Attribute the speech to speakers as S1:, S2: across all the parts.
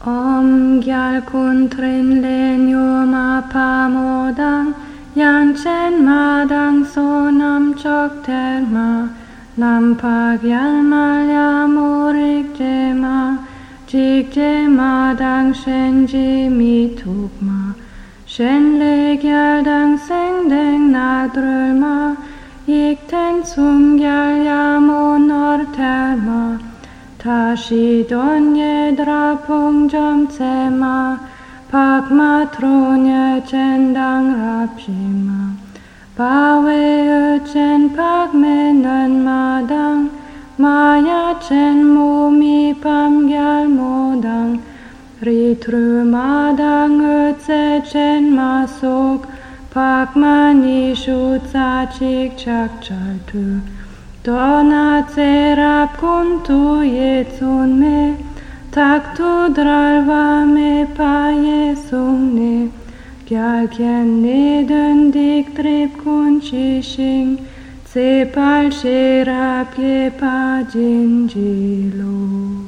S1: Om gyal kun trin len yo ma pa modang yan chen madang sonam chok ter ma lam pa gyal malya morik je ma jik je madang shen ji mi tuk ma shen le gyal dang seng deng na drul ma ik ten sum gyal ya mon or ter ma 다시 돈예 드라풍 좀 세마 박마 트로냐 젠당 랍시마 바웨으 젠 박메는 마당 마야 젠 모미 밤갤 모당 리트르 마당 으це 젠 마속 박마니 슈짜직 작잘투 Dona cerap kuntu jetsun me, tak tu dralva me pa jesung ne, gyal kien ne dun dik trip kun chishing, cepal sherap ye pa jinjilo.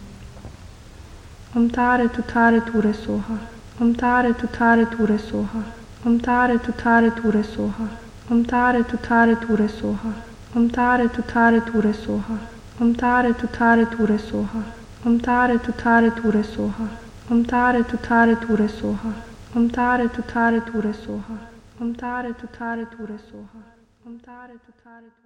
S1: Tare tutare ture soha, tare tutare ture soha, tare tutare ture soha, tare tutare ture soha. Tare tutare ture soha, tare tutare ture soha, tare tutare ture soha, tare tutare ture soha, tare tutare ture soha, tare tutare ture soha, tare tutare